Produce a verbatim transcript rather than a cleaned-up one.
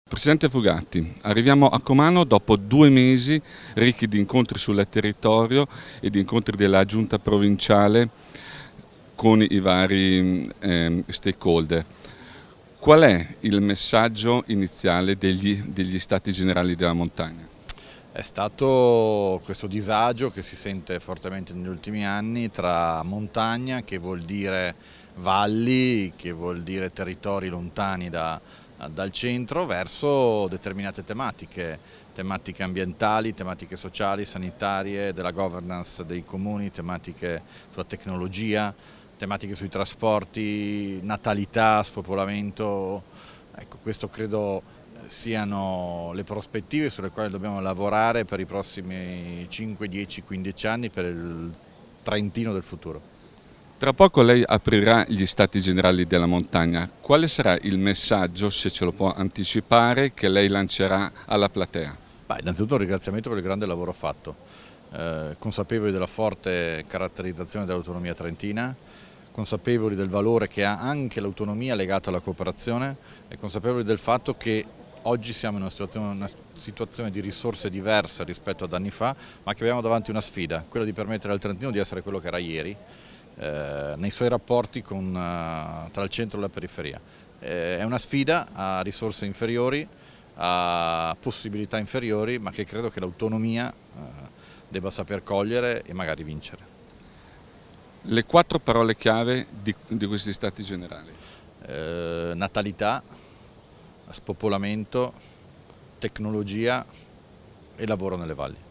Presidente Fugatti, arriviamo a Comano dopo due mesi ricchi di incontri sul territorio e di incontri della giunta provinciale con i vari eh, stakeholder. Qual è il messaggio iniziale degli, degli Stati Generali della Montagna? È stato questo disagio che si sente fortemente negli ultimi anni tra montagna, che vuol dire valli, che vuol dire territori lontani da, dal centro, verso determinate tematiche, tematiche ambientali, tematiche sociali, sanitarie, della governance dei comuni, tematiche sulla tecnologia, tematiche sui trasporti, natalità, spopolamento. Ecco, questo credo siano le prospettive sulle quali dobbiamo lavorare per i prossimi cinque, dieci, quindici anni, per il Trentino del futuro. Tra poco lei aprirà gli Stati Generali della Montagna. Quale sarà il messaggio, se ce lo può anticipare, che lei lancerà alla platea? Beh, innanzitutto un ringraziamento per il grande lavoro fatto, eh, consapevoli della forte caratterizzazione dell'autonomia trentina, consapevoli del valore che ha anche l'autonomia legata alla cooperazione e consapevoli del fatto che oggi siamo in una situazione, una situazione di risorse diverse rispetto ad anni fa, ma che abbiamo davanti una sfida, quella di permettere al Trentino di essere quello che era ieri, eh, nei suoi rapporti con, uh, tra il centro e la periferia. Eh, è una sfida a risorse inferiori, a possibilità inferiori, ma che credo che l'autonomia uh, debba saper cogliere e magari vincere. Le quattro parole chiave di, di questi Stati Generali? Eh, natalità, spopolamento, tecnologia e lavoro nelle valli.